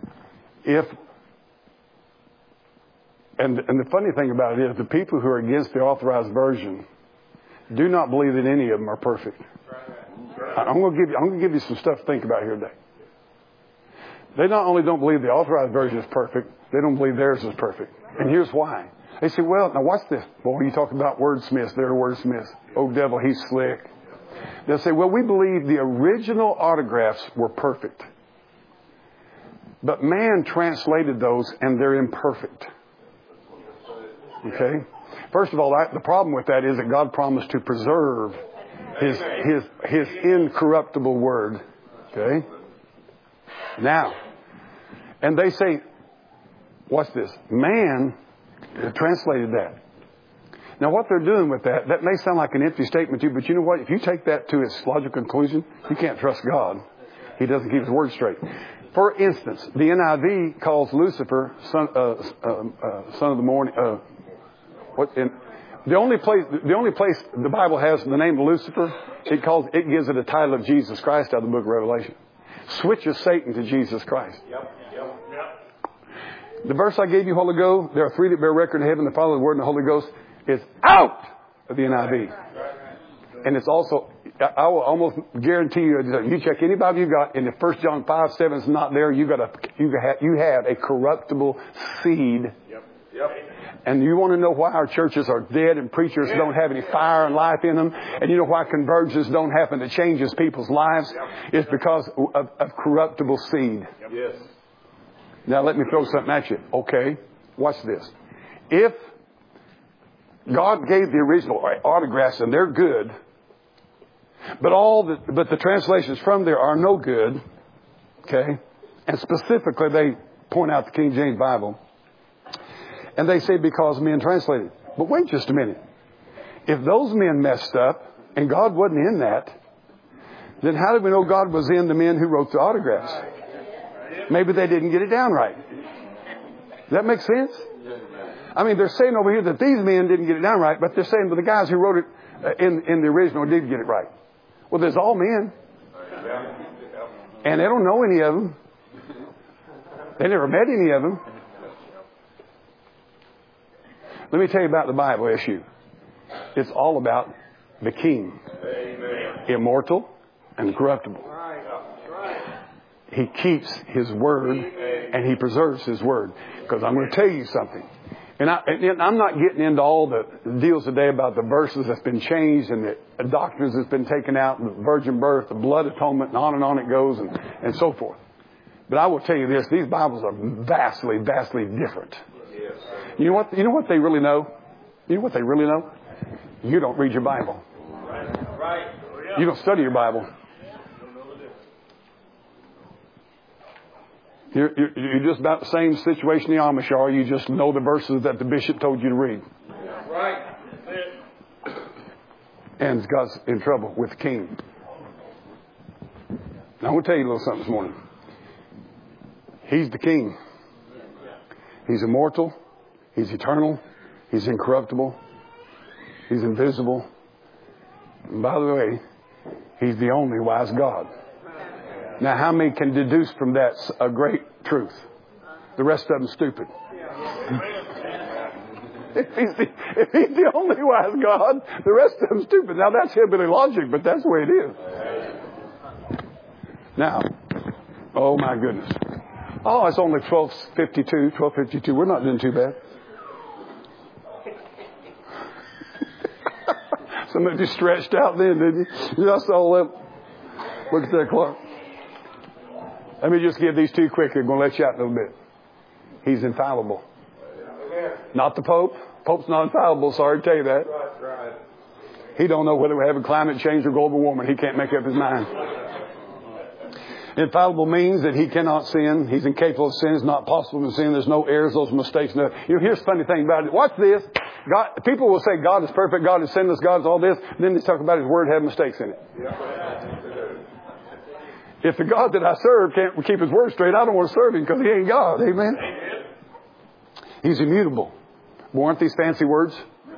and the funny thing about it is the people who are against the authorized version do not believe that any of them are perfect. I'm going to give you some stuff to think about here today. They not only don't believe the authorized version is perfect, they don't believe theirs is perfect. And here's why. They say, well, now watch this. Boy, you talk about wordsmiths. They're wordsmiths. Oh, devil, he's slick. They'll say, well, we believe the original autographs were perfect. But man translated those and they're imperfect. Okay? First of all, the problem with that is that God promised to preserve His incorruptible Word. Okay? Now, and they say, watch this, man translated that. Now what they're doing with that may sound like an empty statement to you, but you know what? If you take that to its logical conclusion, you can't trust God. He doesn't keep His Word straight. For instance, the NIV calls Lucifer son of the morning. The only place the Bible has the name of Lucifer, it gives it a title of Jesus Christ out of the book of Revelation. Switches Satan to Jesus Christ. Yep. The verse I gave you a while ago, there are three that bear record in heaven, the Father, the Word, and the Holy Ghost, is out of the NIV. And it's also, I will almost guarantee you check any Bible you got, and if 1 John 5:7 is not there, you have a corruptible seed. Yep. And you want to know why our churches are dead and preachers don't have any fire and life in them? And you know why conversions don't happen that changes people's lives? It's because of corruptible seed. Yes. Now let me throw something at you. Okay, watch this. If God gave the original autographs and they're good, but the translations from there are no good, okay? And specifically they point out the King James Bible. And they say because men translated. But wait just a minute. If those men messed up and God wasn't in that, then how do we know God was in the men who wrote the autographs? Maybe they didn't get it down right. Does that make sense? I mean, they're saying over here that these men didn't get it down right, but they're saying that the guys who wrote it in the original did get it right. Well, there's all men. And they don't know any of them. They never met any of them. Let me tell you about the Bible issue. It's all about the King. Immortal and corruptible. He keeps His word and He preserves His word. Because I'm going to tell you something. And I'm not getting into all the deals today about the verses that's been changed and the doctrines that's been taken out, and the virgin birth, the blood atonement, and on it goes, and so forth. But I will tell you this: these Bibles are vastly, vastly different. You know what? You know what they really know? You know what they really know? You don't read your Bible. You don't study your Bible. You're just about the same situation the Amish are. You just know the verses that the bishop told you to read. Right. And God's in trouble with the king. Now, I want to tell you a little something this morning. He's the king. He's immortal. He's eternal. He's incorruptible. He's invisible. And by the way, He's the only wise God. Now, how many can deduce from that a great truth? The rest of them stupid. If he's the only wise God, the rest of them stupid. Now, that's hillbilly logic, but that's the way it is. Now, oh my goodness. Oh, it's only 12:52. We're not doing too bad. Some of you stretched out then, didn't you? Just all that. Look at that clock. Let me just give these two quick. I'm going to let you out a little bit. He's infallible. Not the Pope. Pope's not infallible. Sorry to tell you that. He don't know whether we're having climate change or global warming. He can't make up his mind. Infallible means that He cannot sin. He's incapable of sin. It's not possible to sin. There's no errors, those mistakes. No. You know, here's the funny thing about it. Watch this. God, people will say God is perfect, God is sinless, God is all this. And then they talk about His Word having mistakes in it. If the God that I serve can't keep His word straight, I don't want to serve Him because He ain't God. Amen? He's immutable. Well, aren't these fancy words?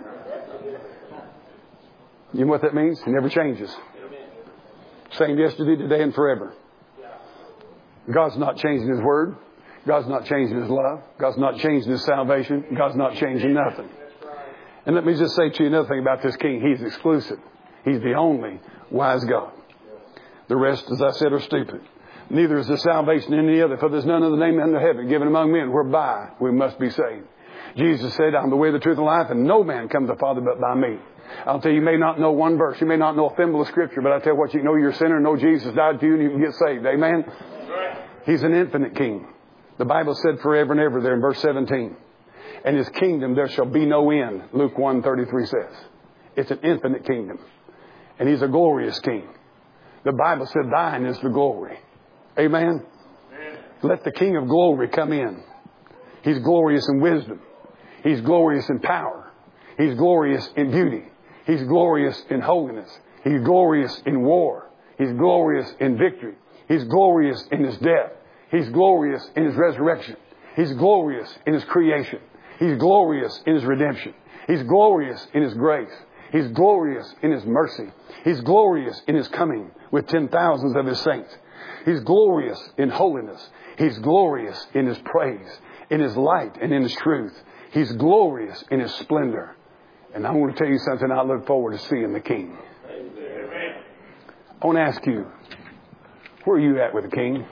You know what that means? He never changes. Same yesterday, today, and forever. God's not changing His word. God's not changing His love. God's not changing His salvation. God's not changing nothing. And let me just say to you another thing about this King. He's exclusive. He's the only wise God. The rest, as I said, are stupid. Neither is the salvation in any other, for there's none other name under heaven given among men whereby we must be saved. Jesus said, I'm the way, the truth, and the life, and no man comes to the Father but by me. I'll tell you, you may not know one verse. You may not know a thimble of Scripture, but I tell you what, you know you're a sinner, know Jesus died for you, and you can get saved. Amen? He's an infinite King. The Bible said forever and ever there in verse 17. And His kingdom there shall be no end, Luke 1:33 says. It's an infinite kingdom. And He's a glorious King. The Bible said, thine is the glory. Amen? Let the King of glory come in. He's glorious in wisdom. He's glorious in power. He's glorious in beauty. He's glorious in holiness. He's glorious in war. He's glorious in victory. He's glorious in His death. He's glorious in His resurrection. He's glorious in His creation. He's glorious in His redemption. He's glorious in His grace. He's glorious in His mercy. He's glorious in His coming with 10,000s of His saints. He's glorious in holiness. He's glorious in His praise, in His light, and in His truth. He's glorious in His splendor. And I want to tell you something. I look forward to seeing the King. I want to ask you, where are you at with the King?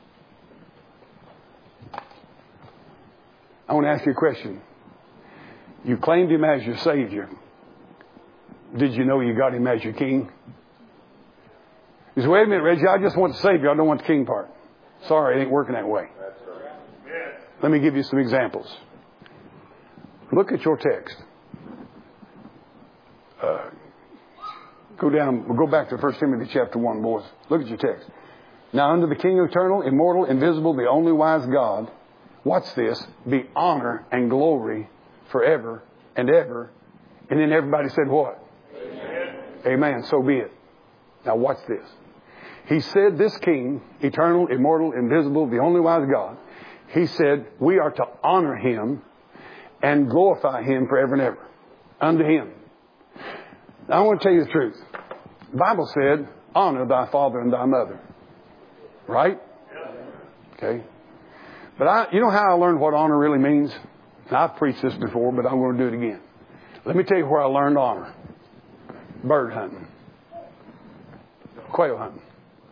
I want to ask you a question. You claimed Him as your Savior. Did you know you got Him as your King? You say, wait a minute, Reggie, I just want the Savior. I don't want the King part. Sorry, it ain't working that way. Let me give you some examples. Look at your text. We'll go back to 1 Timothy chapter 1, boys. Look at your text. Now unto the King eternal, immortal, invisible, the only wise God, watch this, be honor and glory forever and ever. And then everybody said what? Amen. Amen. So be it. Now watch this. He said this King, eternal, immortal, invisible, the only wise God, He said we are to honor Him and glorify Him forever and ever. Unto Him. Now I want to tell you the truth. The Bible said, honor thy father and thy mother. Right? Okay. But you know how I learned what honor really means? Now, I've preached this before, but I'm going to do it again. Let me tell you where I learned honor. Bird hunting. Quail hunting.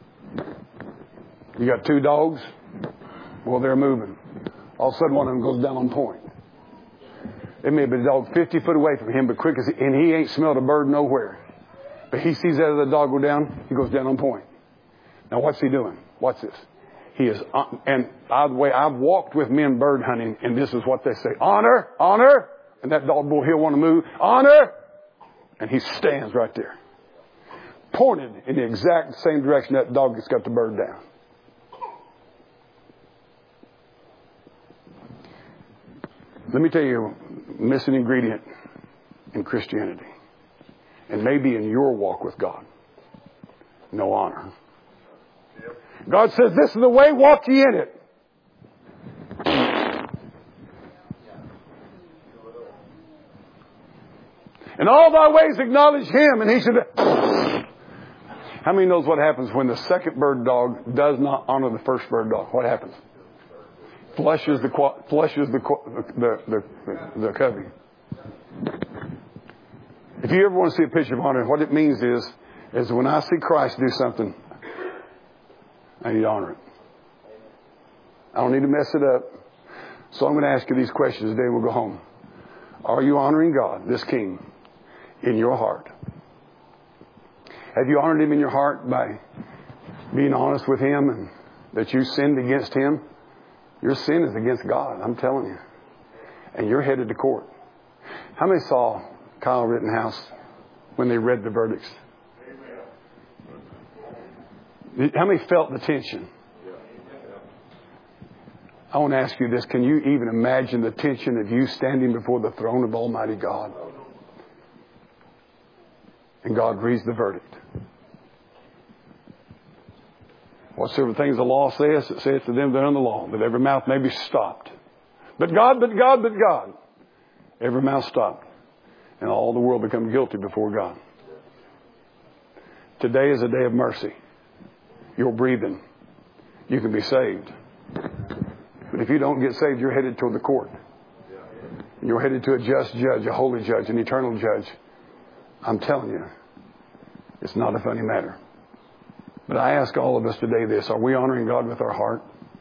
You got 2 dogs. Well, they're moving. All of a sudden, one of them goes down on point. It may be a dog 50 foot away from him, but quick as and he ain't smelled a bird nowhere. But he sees that other dog go down, he goes down on point. Now, what's he doing? What's this? He is, and by the way, I've walked with men bird hunting, and this is what they say. Honor, honor. And that dog bull, he'll want to move. Honor. And he stands right there. Pointed in the exact same direction that dog has got the bird down. Let me tell you a missing ingredient in Christianity. And maybe in your walk with God. No honor. God says, this is the way, walk ye in it. In all thy ways acknowledge Him, and He should... How many knows what happens when the second bird dog does not honor the first bird dog? What happens? Flushes the covey. If you ever want to see a picture of honor, what it means is when I see Christ do something, I need to honor it. I don't need to mess it up. So I'm going to ask you these questions today. We'll go home. Are you honoring God, this King, in your heart? Have you honored Him in your heart by being honest with Him and that you sinned against Him? Your sin is against God, I'm telling you. And you're headed to court. How many saw Kyle Rittenhouse when they read the verdicts? How many felt the tension? I want to ask you this. Can you even imagine the tension of you standing before the throne of Almighty God? And God reads the verdict. Whatsoever things the law says, it saith to them that are in the law, that every mouth may be stopped. But God, but God, but God. Every mouth stopped. And all the world become guilty before God. Today is a day of mercy. You're breathing. You can be saved. But if you don't get saved, you're headed toward the court. You're headed to a just judge, a holy judge, an eternal judge. I'm telling you, it's not a funny matter. But I ask all of us today this. Are we honoring God with our heart?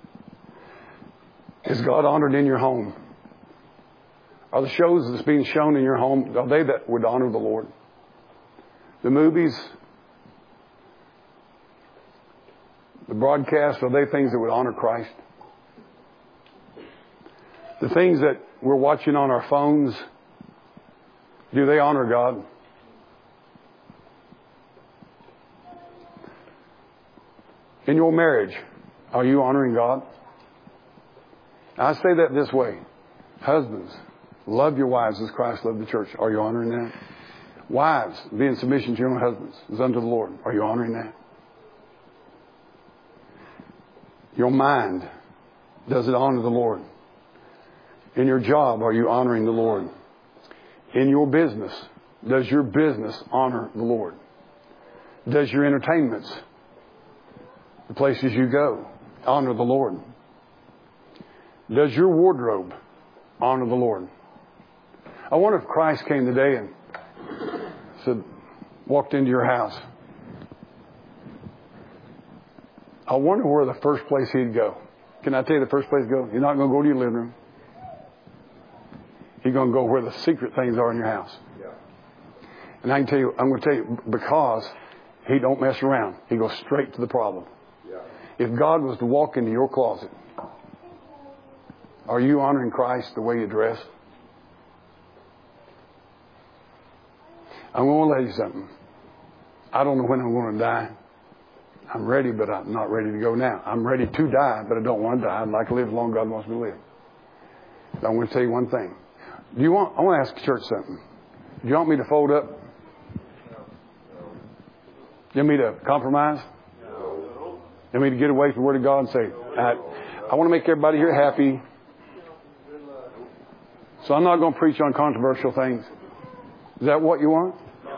Is God honored in your home? Are the shows that's being shown in your home, are they that would honor the Lord? The movies, the broadcasts, are they things that would honor Christ? The things that we're watching on our phones, do they honor God? In your marriage, are you honoring God? I say that this way. Husbands, love your wives as Christ loved the church. Are you honoring that? Wives, be in submission to your own husbands as unto the Lord. Are you honoring that? Your mind, does it honor the Lord? In your job, are you honoring the Lord? In your business, does your business honor the Lord? Does your entertainments, the places you go, honor the Lord? Does your wardrobe honor the Lord? I wonder if Christ came today and said, walked into your house. I wonder where the first place He'd go. Can I tell you the first place to go? You're not going to go to your living room. You're going to go where the secret things are in your house. And I can tell you, I'm going to tell you, because He don't mess around. He goes straight to the problem. If God was to walk into your closet, are you honoring Christ the way you dress? I'm going to tell you something. I don't know when I'm going to die. I'm ready, but I'm not ready to go now. I'm ready to die, but I don't want to die. I'd like to live as long as God wants me to live. So I'm going to tell you one thing. I want to ask the church something. Do you want me to fold up? You want me to compromise? I mean, to get away from the Word of God and say, I want to make everybody here happy. So I'm not going to preach on controversial things. Is that what you want?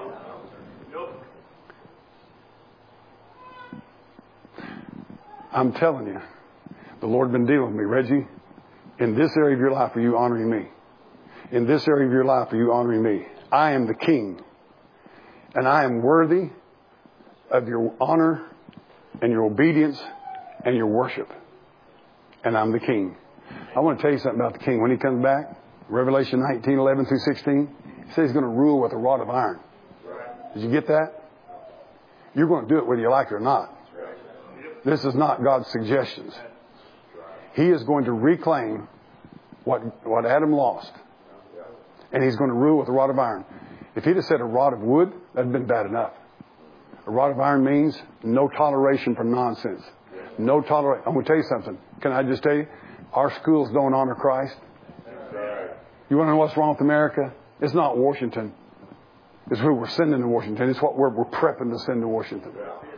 I'm telling you, the Lord has been dealing with me. Reggie, in this area of your life, are you honoring me? In this area of your life, are you honoring me? I am the King. And I am worthy of your honor and your obedience and your worship. And I'm the King. I want to tell you something about the King. When He comes back, Revelation 19:11 through 16, He says He's going to rule with a rod of iron. Did you get that? You're going to do it whether you like it or not. This is not God's suggestions. He is going to reclaim what Adam lost. And He's going to rule with a rod of iron. If He'd have said a rod of wood, that would have been bad enough. A rod of iron means no toleration for nonsense. No toleration. I'm going to tell you something. Can I just tell you? Our schools don't honor Christ. You want to know what's wrong with America? It's not Washington. It's who we're sending to Washington. It's what we're prepping to send to Washington.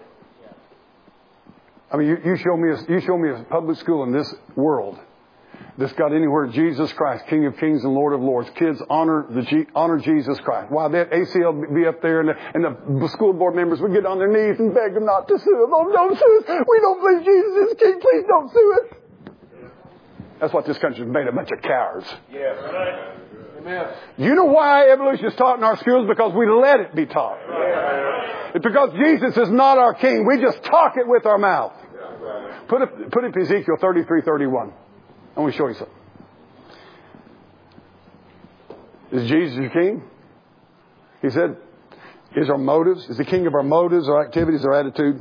I mean, you show me a public school in this world that's got anywhere Jesus Christ, King of Kings and Lord of Lords. Kids honor Jesus Christ. Why that ACL be up there and the school board members would get on their knees and beg them not to sue us. Oh, don't sue us. We don't believe Jesus is King. Please don't sue us. That's what this country's made, a bunch of cowards. Yes. Amen. You know why evolution is taught in our schools? Because we let it be taught. It's because Jesus is not our King. We just talk it with our mouth. Put up Ezekiel 33:31. I want to show you something. Is Jesus your King? He said, is our motives? Is the King of our motives, our activities, our attitude?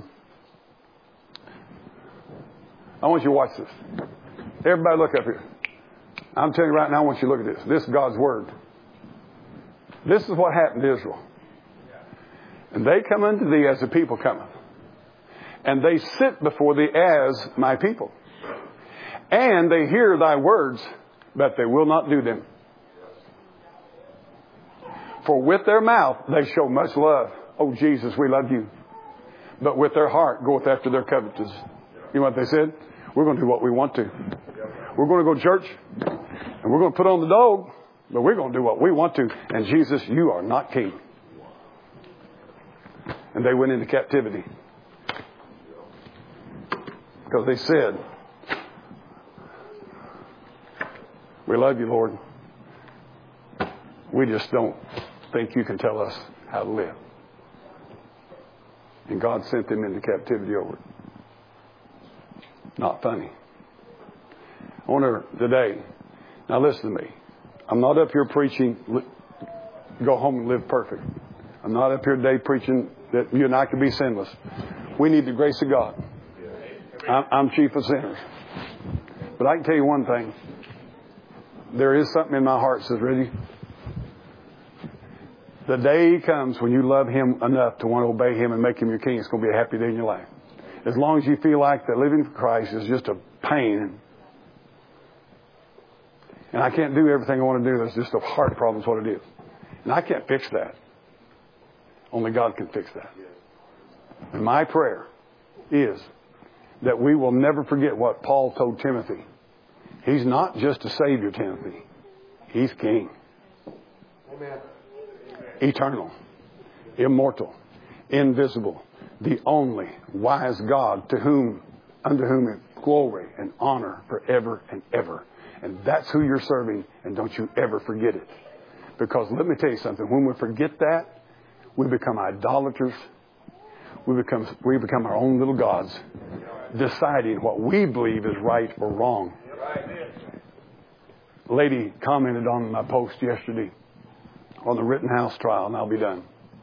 I want you to watch this. Everybody look up here. I'm telling you right now, I want you to look at this. This is God's Word. This is what happened to Israel. And they come unto thee as the people cometh. And they sit before thee as my people. And they hear thy words, but they will not do them. For with their mouth they show much love. Oh, Jesus, we love you. But with their heart goeth after their covetousness. You know what they said? We're going to do what we want to. We're going to go to church. And we're going to put on the dog. But we're going to do what we want to. And Jesus, you are not King. And they went into captivity. Because they said, we love you, Lord. We just don't think you can tell us how to live. And God sent them into captivity over it. Not funny. I wonder today, now listen to me. I'm not up here preaching, go home and live perfect. I'm not up here today preaching that you and I can be sinless. We need the grace of God. I'm chief of sinners. But I can tell you one thing. There is something in my heart that says, Reggie, the day comes when you love Him enough to want to obey Him and make Him your King. It's going to be a happy day in your life. As long as you feel like that living for Christ is just a pain. And I can't do everything I want to do. There's just a heart problem is what it is. And I can't fix that. Only God can fix that. And my prayer is that we will never forget what Paul told Timothy. He's not just a Savior, Timothy. He's King. Amen. Eternal. Immortal. Invisible. The only wise God unto whom is glory and honor forever and ever. And that's who you're serving. And don't you ever forget it. Because let me tell you something. When we forget that, we become idolaters. We become our own little gods, deciding what we believe is right or wrong. A lady commented on my post yesterday on the Rittenhouse trial, and I'll be done.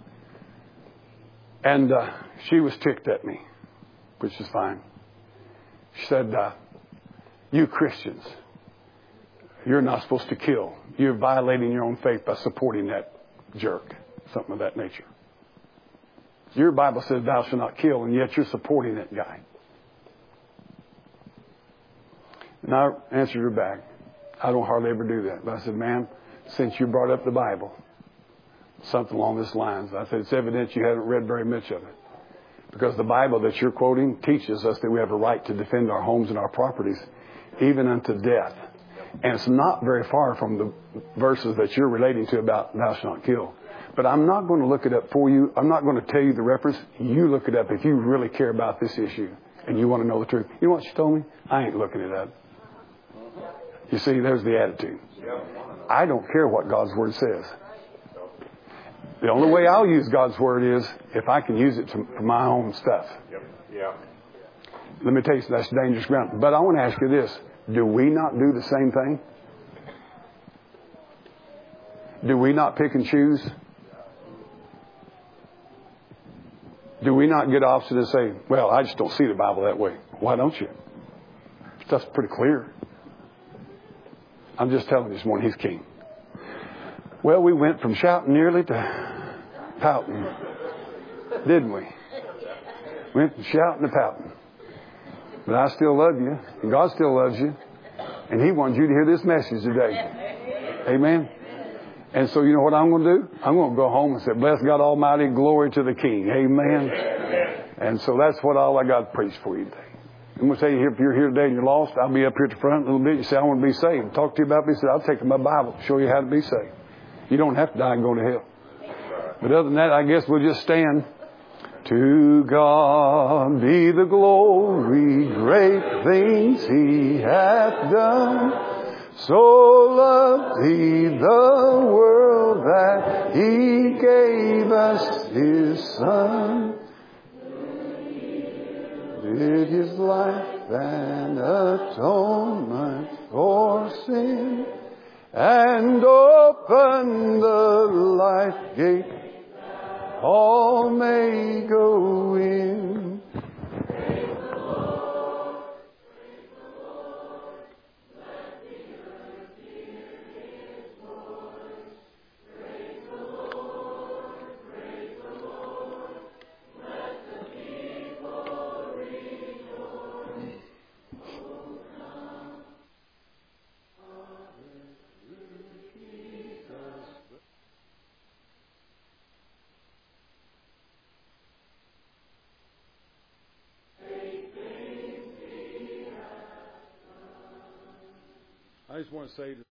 And she was ticked at me, which is fine. She said, you Christians, you're not supposed to kill. You're violating your own faith by supporting that jerk, something of that nature. Your Bible says thou shalt not kill, and yet you're supporting that guy. And I answered her back. I don't hardly ever do that. But I said, ma'am, since you brought up the Bible, something along this lines. I said, it's evident you haven't read very much of it. Because the Bible that you're quoting teaches us that we have a right to defend our homes and our properties, even unto death. And it's not very far from the verses that you're relating to about thou shalt not kill. But I'm not going to look it up for you. I'm not going to tell you the reference. You look it up if you really care about this issue and you want to know the truth. You know what she told me? I ain't looking it up. You see, there's the attitude. I don't care what God's Word says. The only way I'll use God's Word is if I can use it for my own stuff. Let me tell you, that's dangerous ground. But I want to ask you this. Do we not do the same thing? Do we not pick and choose? Do we not get opposite and say, well, I just don't see the Bible that way? Why don't you? Stuff's pretty clear. I'm just telling you this morning, He's King. Well, we went from shouting nearly to pouting, didn't we? Went from shouting to pouting. But I still love you, and God still loves you, and He wants you to hear this message today. Amen? And so you know what I'm going to do? I'm going to go home and say, bless God Almighty, glory to the King. Amen? And so that's what all I got to preach for you today. I'm going to say, if you're here today and you're lost, I'll be up here at the front a little bit. You say, I want to be saved. Talk to you about me. Say, I'll take my Bible, show you how to be saved. You don't have to die and go to hell. But other than that, I guess we'll just stand. To God be the glory, great things He hath done. So loved He the world that He gave us His Son. Did His life an atonement for sin, and open the life gate, all may go in. Praise the Lord, let the earth hear His voice. Praise the Lord, let the people rejoice. Oh, come, hallelujah, Jesus. I just want to say